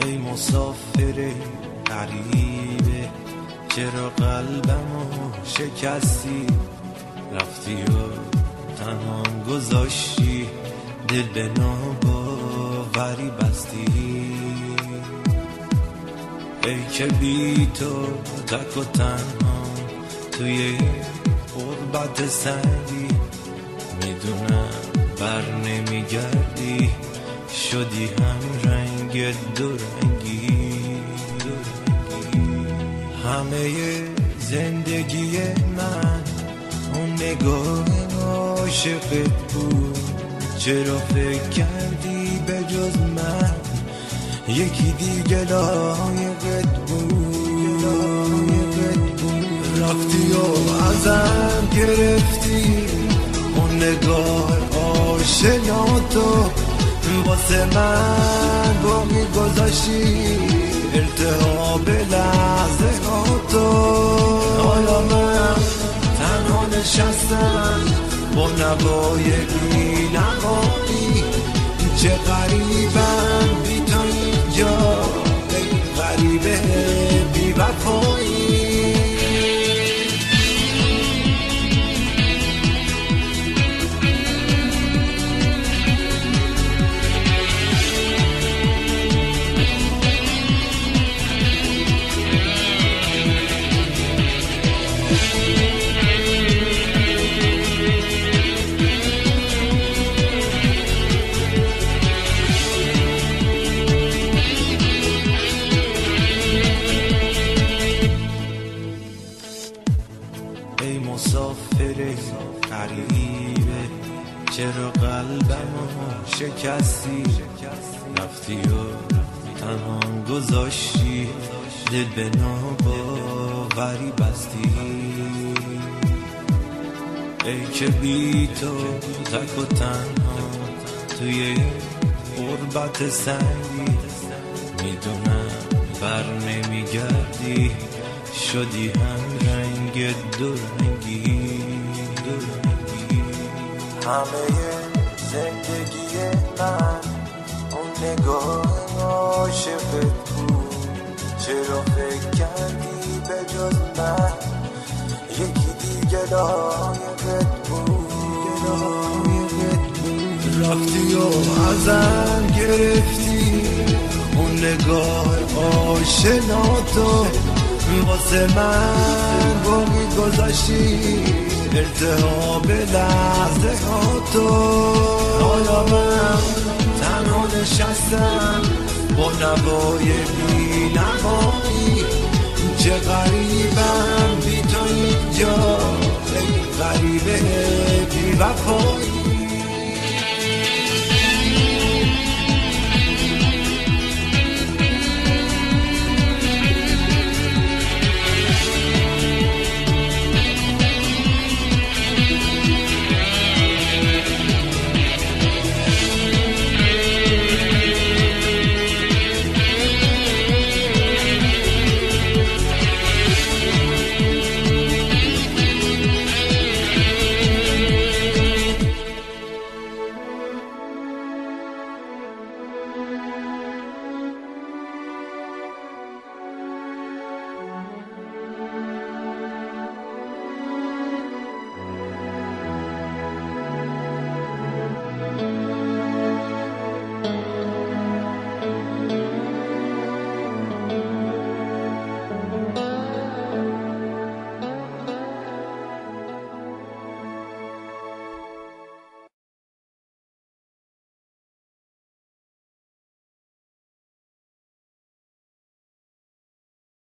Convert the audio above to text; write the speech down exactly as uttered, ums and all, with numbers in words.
ای مسافر غریبه، چرا قلبمو شکستی؟ رفتی و تنهام گذاشتی، دل به ناباوری بستی. ای که بی تو تک و تنها توی غربت سنگی، میدونم بر نمیگردی، شدی هم رنگ دو رنگی. همه زندگی من اون نگاه عاشقت بود، چرا فکر کردی به جز من یکی دیگه لایقت بود؟ رفتی و ازم گرفتی اون نگاه آشناتو، واسه من باقی گذاشتی التهاب لحظه هاتو. حالا من تنها نشستم با نوای بی نهایی، چه غریبم بی تو اینجا، ای غریبه بی وفایی. ای مسافر غریبه، چرا قلبمو شکستی؟ رفتی و تنهام گذاشتی، دل به ناباوری بستی. ای که بی تو تک و تنها توی غربت سنگی، میدونم بر نمیگردی، شدی هم رنگ دو رنگی. همه زندگی من اون نگاه عاشقت بود، چرا فکر کردی به جز من یکی دیگه لایقت بود؟ رفتی و ازم گرفتی اون نگاه آشناتو، واسه من باقی گذاشتی التهاب لحظه هاتو. حالا من تنها نشستم با نوای بی نهایی، چه غریبم بی تو اینجا، ای غریبه بی وفایی.